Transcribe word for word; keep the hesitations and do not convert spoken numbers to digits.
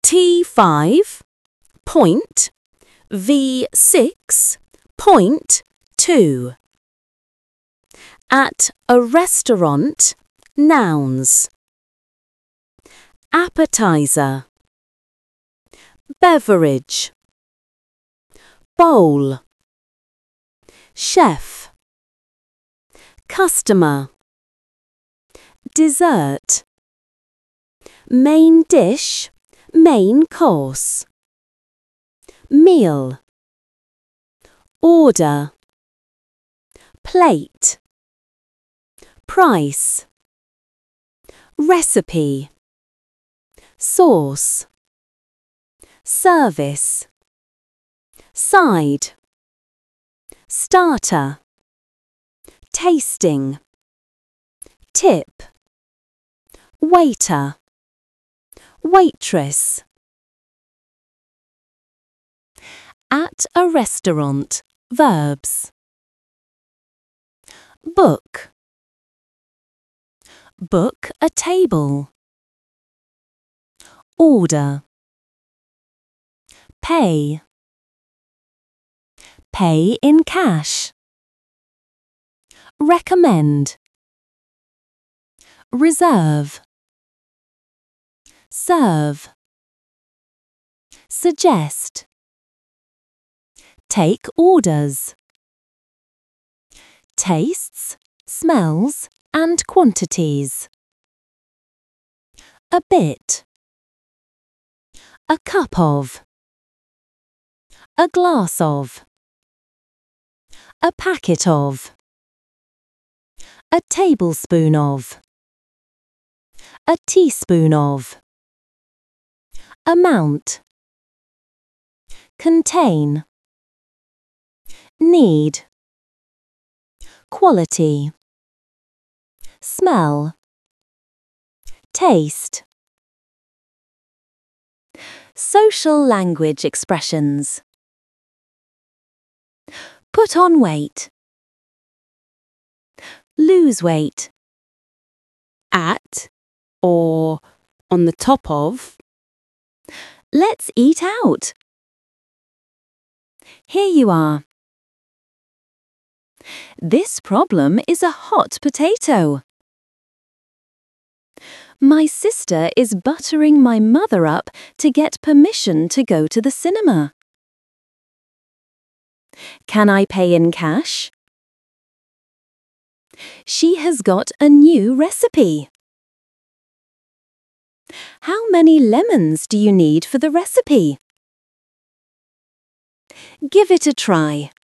T five point V six point two. At a restaurant, nouns. Appetizer, beverage, bowl, chef, customer, dessert, main dish, main course, meal, order, plate, price, recipe, sauce, service, side, starter, tasting, tip, waiter, waitress. At a restaurant, verbs. Book, book a table. Order, pay, pay in cash. Recommend, reserve, serve, suggest, take orders. Tastes, smells and quantities. A bit, a cup of, a glass of, a packet of, a tablespoon of, a teaspoon of, amount, contain, need, quality, smell, taste. Social language expressions. Put on weight. Lose weight. At or on the top of. Let's eat out. Here you are. This problem is a hot potato. My sister is buttering my mother up to get permission to go to the cinema. Can I pay in cash? She has got a new recipe. How many lemons do you need for the recipe? Give it a try.